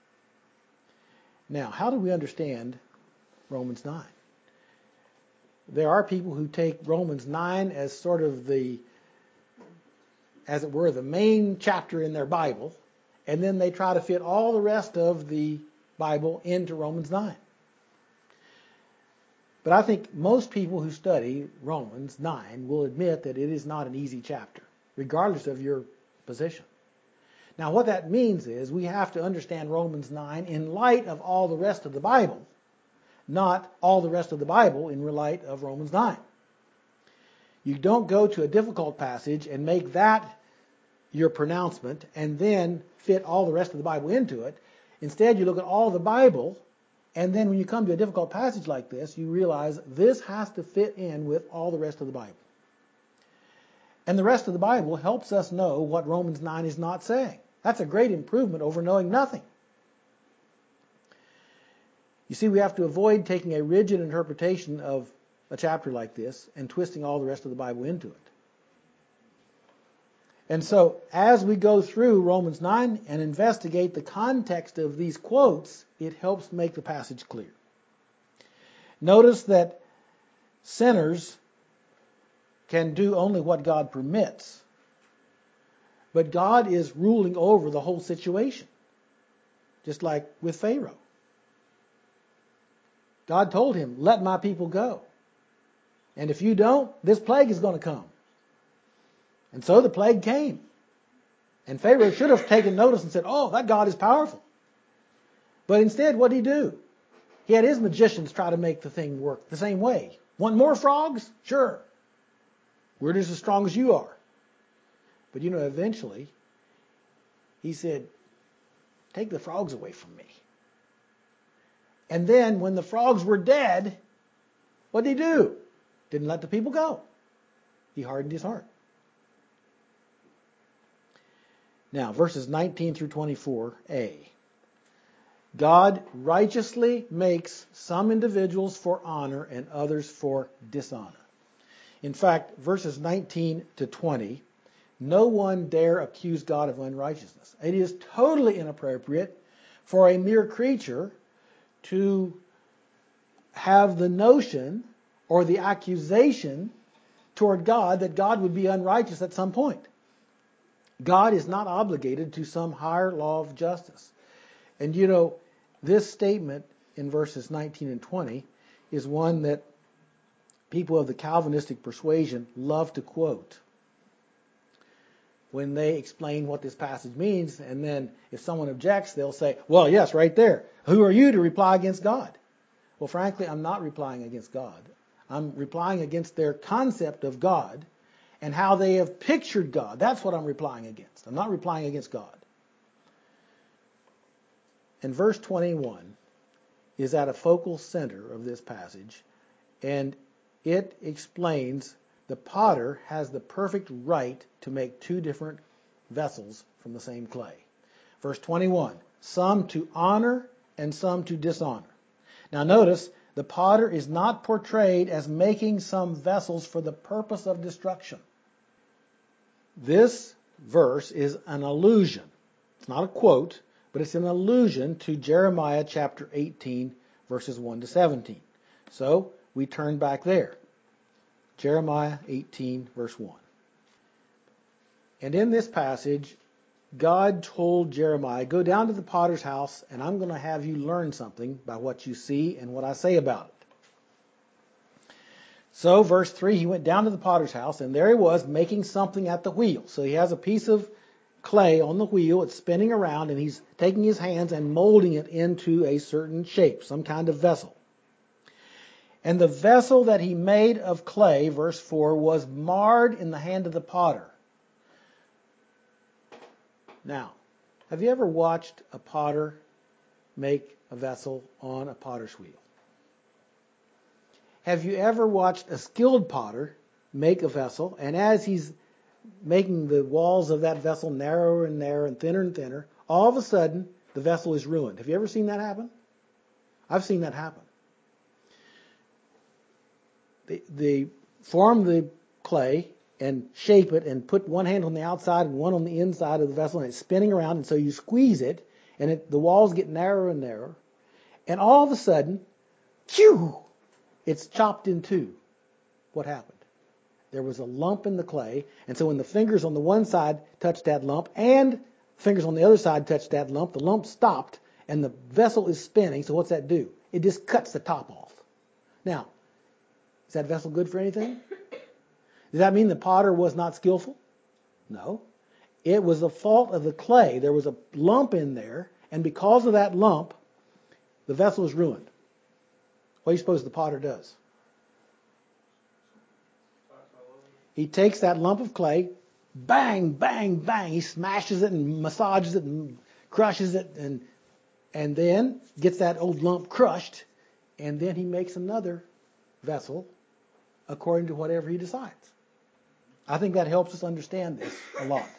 A: Now, how do we understand Romans nine? There are people who take Romans nine as sort of the, as it were, the main chapter in their Bible, and then they try to fit all the rest of the Bible into Romans nine. But I think most people who study Romans nine will admit that it is not an easy chapter, regardless of your position. Now, what that means is we have to understand Romans nine in light of all the rest of the Bible, not all the rest of the Bible in light of Romans nine. You don't go to a difficult passage and make that your pronouncement and then fit all the rest of the Bible into it. Instead, you look at all the Bible, and then when you come to a difficult passage like this, you realize this has to fit in with all the rest of the Bible. And the rest of the Bible helps us know what Romans nine is not saying. That's a great improvement over knowing nothing. You see, we have to avoid taking a rigid interpretation of a chapter like this and twisting all the rest of the Bible into it. And so, as we go through Romans nine and investigate the context of these quotes, it helps make the passage clear. Notice that sinners can do only what God permits, but God is ruling over the whole situation, just like with Pharaoh. God told him, let my people go. And if you don't, this plague is going to come. And so the plague came. And Pharaoh should have taken notice and said, oh, that God is powerful. But instead, what did he do? He had his magicians try to make the thing work the same way. Want more frogs? Sure. We're just as strong as you are. But you know, eventually, he said, take the frogs away from me. And then when the frogs were dead, what did he do? Didn't let the people go. He hardened his heart. Now, verses nineteen through twenty-four a. God righteously makes some individuals for honor and others for dishonor. In fact, verses nineteen to twenty, no one dare accuse God of unrighteousness. It is totally inappropriate for a mere creature to have the notion or the accusation toward God that God would be unrighteous at some point. God is not obligated to some higher law of justice. And you know, this statement in verses nineteen and twenty is one that people of the Calvinistic persuasion love to quote. when they explain what this passage means, and then if someone objects, they'll say, well, yes, right there. Who are you to reply against God? Well, frankly, I'm not replying against God. I'm replying against their concept of God and how they have pictured God. That's what I'm replying against. I'm not replying against God. And verse twenty-one is at a focal center of this passage, and it explains the potter has the perfect right to make two different vessels from the same clay. Verse twenty-one, some to honor and some to dishonor. Now notice, the potter is not portrayed as making some vessels for the purpose of destruction. This verse is an allusion. It's not a quote, but it's an allusion to Jeremiah chapter eighteen, verses one to seventeen. So we turn back there. Jeremiah eighteen, verse one. And in this passage, God told Jeremiah, go down to the potter's house, and I'm going to have you learn something by what you see and what I say about it. So, verse three, he went down to the potter's house, and there he was making something at the wheel. So he has a piece of clay on the wheel, it's spinning around, and he's taking his hands and molding it into a certain shape, some kind of vessel. And the vessel that he made of clay, verse four, was marred in the hand of the potter. Now, have you ever watched a potter make a vessel on a potter's wheel? Have you ever watched a skilled potter make a vessel, and as he's making the walls of that vessel narrower and narrower and thinner and thinner, all of a sudden the vessel is ruined? Have you ever seen that happen? I've seen that happen. They, they form the clay and shape it and put one hand on the outside and one on the inside of the vessel, and it's spinning around, and so you squeeze it, and it, the walls get narrower and narrower, and all of a sudden, phew, it's chopped in two. What happened? There was a lump in the clay, and so when the fingers on the one side touched that lump and fingers on the other side touched that lump, the lump stopped, and the vessel is spinning, so what's that do? It just cuts the top off. Now, is that vessel good for anything? Does that mean the potter was not skillful? No. It was the fault of the clay. There was a lump in there, and because of that lump, the vessel is ruined. What do you suppose the potter does? He takes that lump of clay, bang, bang, bang. He smashes it and massages it and crushes it, and and then gets that old lump crushed, and then he makes another vessel according to whatever he decides. I think that helps us understand this a lot.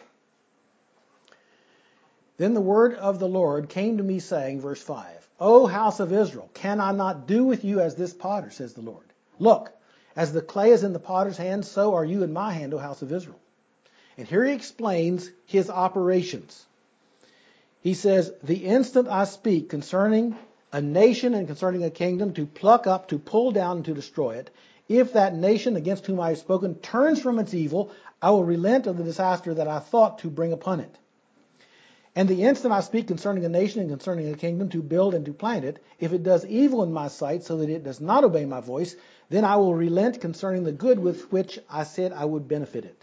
A: Then the word of the Lord came to me saying, verse five, O house of Israel, can I not do with you as this potter, says the Lord? Look, as the clay is in the potter's hand, so are you in my hand, O house of Israel. And here he explains his operations. He says, the instant I speak concerning a nation and concerning a kingdom, to pluck up, to pull down, and to destroy it, if that nation against whom I have spoken turns from its evil, I will relent of the disaster that I thought to bring upon it. And the instant I speak concerning a nation and concerning a kingdom, to build and to plant it, if it does evil in my sight so that it does not obey my voice, then I will relent concerning the good with which I said I would benefit it.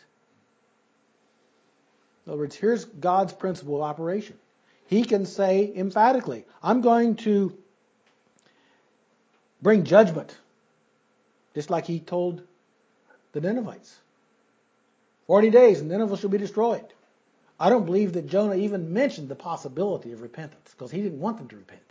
A: In other words, here's God's principle of operation. He can say emphatically, I'm going to bring judgment, just like he told the Ninevites. Forty days and Nineveh shall be destroyed. I don't believe that Jonah even mentioned the possibility of repentance, because he didn't want them to repent.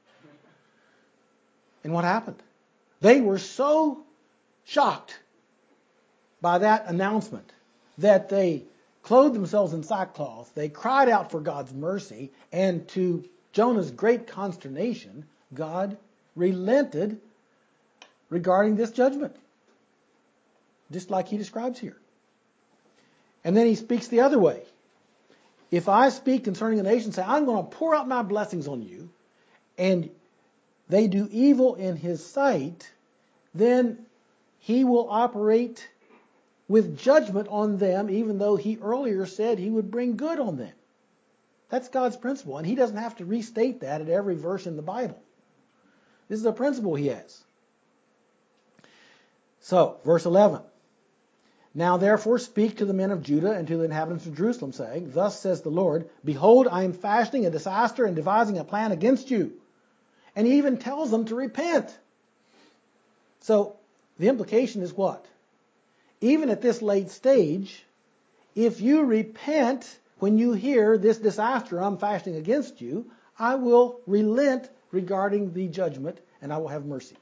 A: And what happened? They were so shocked by that announcement that they clothed themselves in sackcloth. They cried out for God's mercy, and to Jonah's great consternation, God relented regarding this judgment, just like he describes here. And then he speaks the other way. If I speak concerning a nation, say, I'm going to pour out my blessings on you, and they do evil in his sight, then he will operate with judgment on them, even though he earlier said he would bring good on them. That's God's principle, and he doesn't have to restate that at every verse in the Bible. This is a principle he has. So, verse eleven. Now therefore speak to the men of Judah and to the inhabitants of Jerusalem, saying, Thus says the Lord, Behold, I am fashioning a disaster and devising a plan against you. And he even tells them to repent. So the implication is what? Even at this late stage, if you repent when you hear this disaster I'm fashioning against you, I will relent regarding the judgment and I will have mercy.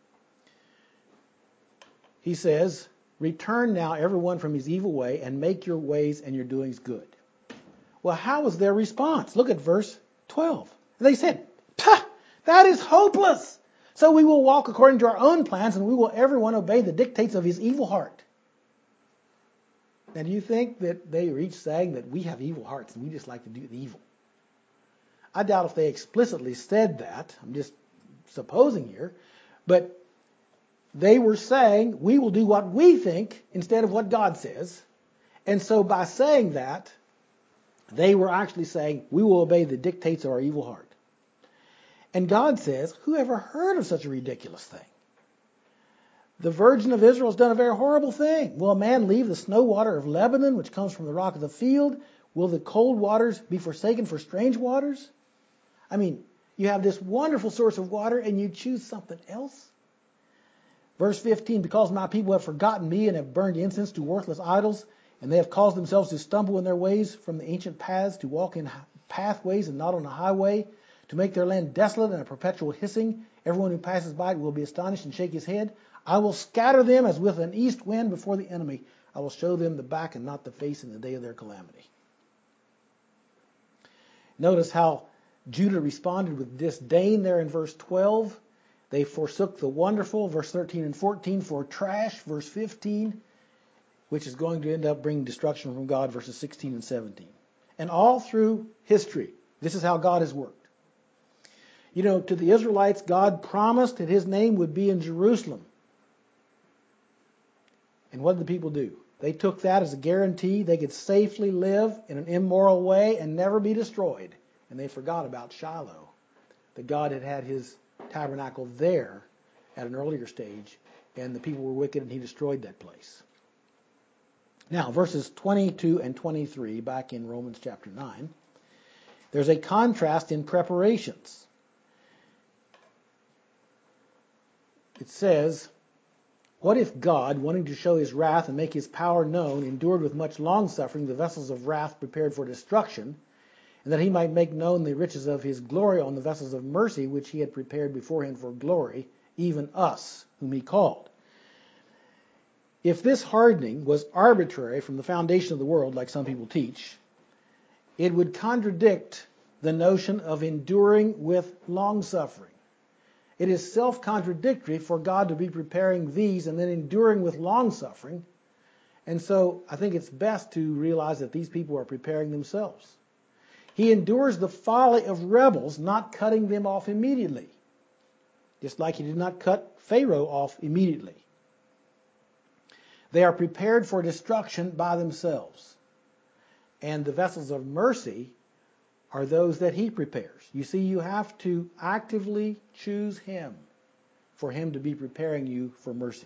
A: He says, Return now everyone from his evil way and make your ways and your doings good. Well, how was their response? Look at verse twelve. They said, Pah, that is hopeless. So we will walk according to our own plans and we will everyone obey the dictates of his evil heart. Now, do you think that they are each saying that we have evil hearts and we just like to do the evil? I doubt if they explicitly said that. I'm just supposing here. But they were saying, we will do what we think instead of what God says. And so by saying that, they were actually saying, we will obey the dictates of our evil heart. And God says, who ever heard of such a ridiculous thing? The virgin of Israel has done a very horrible thing. Will a man leave the snow water of Lebanon, which comes from the rock of the field? Will the cold waters be forsaken for strange waters? I mean, you have this wonderful source of water and you choose something else? Verse fifteen, because my people have forgotten me and have burned incense to worthless idols, and they have caused themselves to stumble in their ways from the ancient paths, to walk in pathways and not on a highway, to make their land desolate and a perpetual hissing. Everyone who passes by it will be astonished and shake his head. I will scatter them as with an east wind before the enemy. I will show them the back and not the face in the day of their calamity. Notice how Judah responded with disdain there in verse twelve. They forsook the wonderful, verse thirteen and fourteen, for trash, verse fifteen, which is going to end up bringing destruction from God, verses sixteen and seventeen. And all through history, this is how God has worked. You know, to the Israelites, God promised that his name would be in Jerusalem. And what did the people do? They took that as a guarantee they could safely live in an immoral way and never be destroyed. And they forgot about Shiloh, that God had had his tabernacle there at an earlier stage, and the people were wicked and he destroyed that place. Now, verses twenty-two and twenty-three, back in Romans chapter nine, there's a contrast in preparations. It says, What if God, wanting to show his wrath and make his power known, endured with much longsuffering the vessels of wrath prepared for destruction, and that he might make known the riches of his glory on the vessels of mercy which he had prepared beforehand for glory, even us, whom he called? If this hardening was arbitrary from the foundation of the world, like some people teach, it would contradict the notion of enduring with long-suffering. It is self-contradictory for God to be preparing these and then enduring with long-suffering. And so I think it's best to realize that these people are preparing themselves. He endures the folly of rebels, not cutting them off immediately, just like he did not cut Pharaoh off immediately. They are prepared for destruction by themselves. And the vessels of mercy are those that he prepares. You see, you have to actively choose him for him to be preparing you for mercy.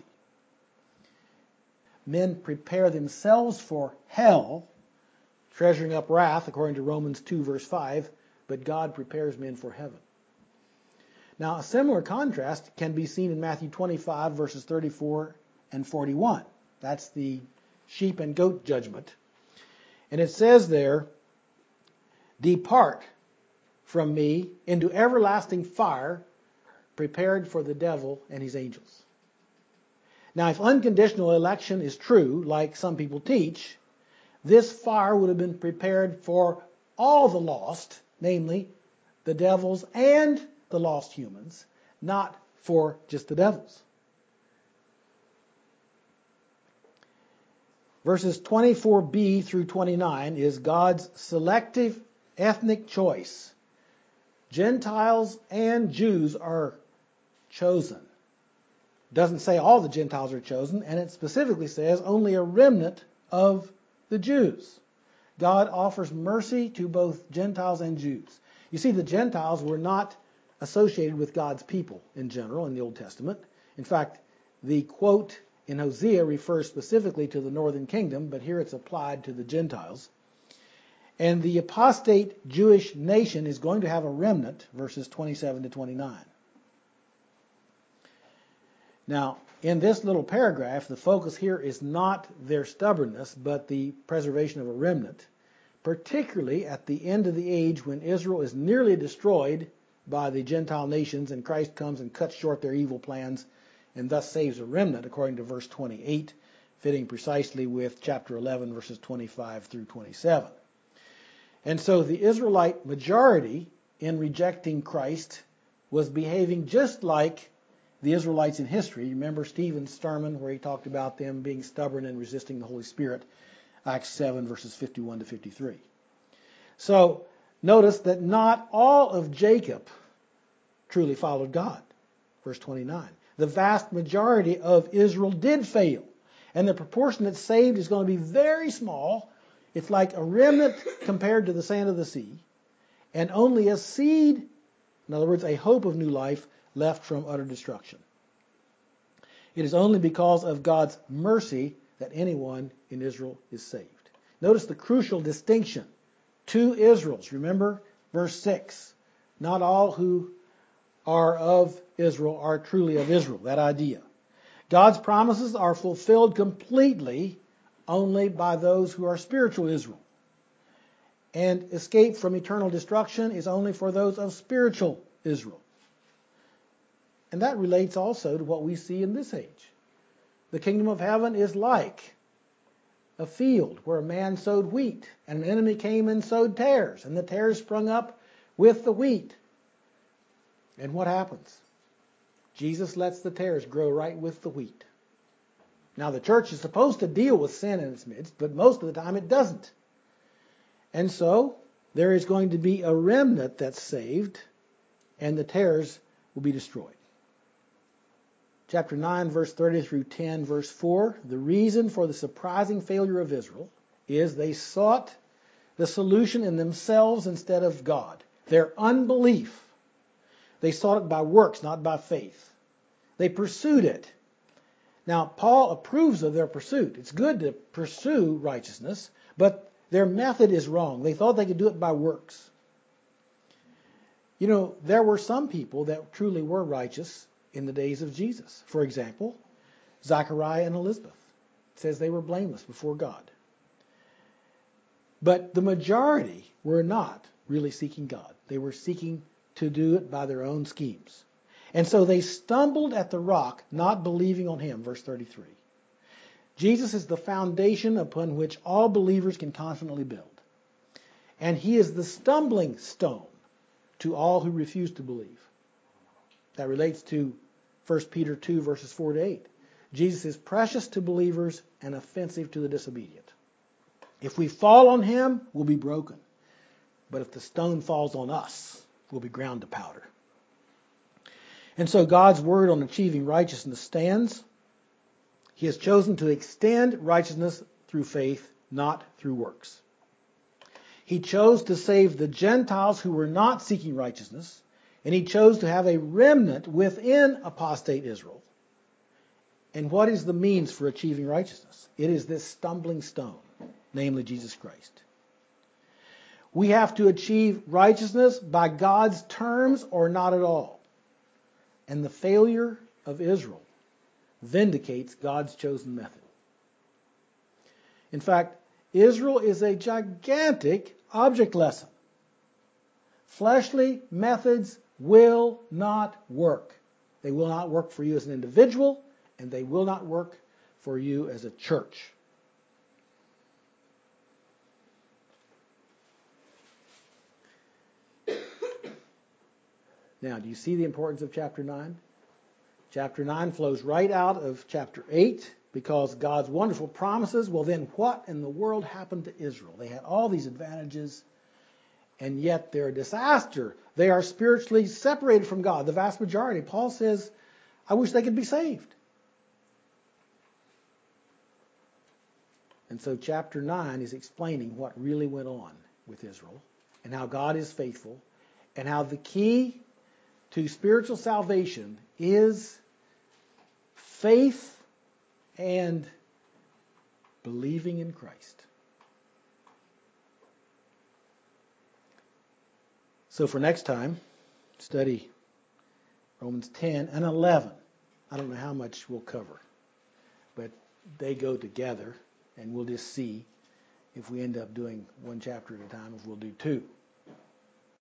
A: Men prepare themselves for hell, treasuring up wrath, according to Romans two, verse five, but God prepares men for heaven. Now, a similar contrast can be seen in Matthew twenty-five, verses thirty-four and forty-one. That's the sheep and goat judgment. And it says there, Depart from me into everlasting fire, prepared for the devil and his angels. Now, if unconditional election is true, like some people teach, this fire would have been prepared for all the lost, namely the devils and the lost humans, not for just the devils. Verses twenty-four b through twenty-nine is God's selective ethnic choice. Gentiles and Jews are chosen. It doesn't say all the Gentiles are chosen, and it specifically says only a remnant of the Jews. God offers mercy to both Gentiles and Jews. You see, the Gentiles were not associated with God's people in general in the Old Testament. In fact, the quote in Hosea refers specifically to the northern kingdom, but here it's applied to the Gentiles. And the apostate Jewish nation is going to have a remnant, verses twenty-seven to twenty-nine. Now, in this little paragraph, the focus here is not their stubbornness, but the preservation of a remnant, particularly at the end of the age when Israel is nearly destroyed by the Gentile nations and Christ comes and cuts short their evil plans and thus saves a remnant, according to verse twenty-eight, fitting precisely with chapter eleven, verses twenty-five through twenty-seven. And so the Israelite majority in rejecting Christ was behaving just like the Israelites in history. Remember Stephen's sermon where he talked about them being stubborn and resisting the Holy Spirit, Acts seven, verses fifty-one to fifty-three. So notice that not all of Jacob truly followed God. Verse twenty-nine. The vast majority of Israel did fail. And the proportion that's saved is going to be very small. It's like a remnant compared to the sand of the sea. And only a seed, in other words, a hope of new life, left from utter destruction. It is only because of God's mercy that anyone in Israel is saved. Notice the crucial distinction. Two Israels. Remember verse six. Not all who are of Israel are truly of Israel. That idea. God's promises are fulfilled completely only by those who are spiritual Israel. And escape from eternal destruction is only for those of spiritual Israel. And that relates also to what we see in this age. The kingdom of heaven is like a field where a man sowed wheat, and an enemy came and sowed tares, and the tares sprung up with the wheat. And what happens? Jesus lets the tares grow right with the wheat. Now the church is supposed to deal with sin in its midst, but most of the time it doesn't. And so there is going to be a remnant that's saved, and the tares will be destroyed. Chapter nine, verse thirty through ten, verse four. The reason for the surprising failure of Israel is they sought the solution in themselves instead of God. Their unbelief. They sought it by works, not by faith. They pursued it. Now, Paul approves of their pursuit. It's good to pursue righteousness, but their method is wrong. They thought they could do it by works. You know, there were some people that truly were righteous in the days of Jesus. For example, Zachariah and Elizabeth. It says they were blameless before God. But the majority were not really seeking God. They were seeking to do it by their own schemes. And so they stumbled at the rock, not believing on him, verse thirty-three. Jesus is the foundation upon which all believers can confidently build. And he is the stumbling stone to all who refuse to believe. That relates to First Peter two, verses four to eight. Jesus is precious to believers and offensive to the disobedient. If we fall on him, we'll be broken. But if the stone falls on us, we'll be ground to powder. And so God's word on achieving righteousness stands. He has chosen to extend righteousness through faith, not through works. He chose to save the Gentiles who were not seeking righteousness, and he chose to have a remnant within apostate Israel. And what is the means for achieving righteousness? It is this stumbling stone, namely Jesus Christ. We have to achieve righteousness by God's terms or not at all. And the failure of Israel vindicates God's chosen method. In fact, Israel is a gigantic object lesson. Fleshly methods will not work. They will not work for you as an individual, and they will not work for you as a church. Now, do you see the importance of chapter nine? Chapter nine flows right out of chapter eight because God's wonderful promises. Well, then what in the world happened to Israel? They had all these advantages, and yet they're a disaster. They are spiritually separated from God, the vast majority. Paul says, I wish they could be saved. And so chapter nine is explaining what really went on with Israel and how God is faithful and how the key to spiritual salvation is faith and believing in Christ. So for next time, study Romans ten and eleven. I don't know how much we'll cover, but they go together, and we'll just see if we end up doing one chapter at a time, if we'll do two.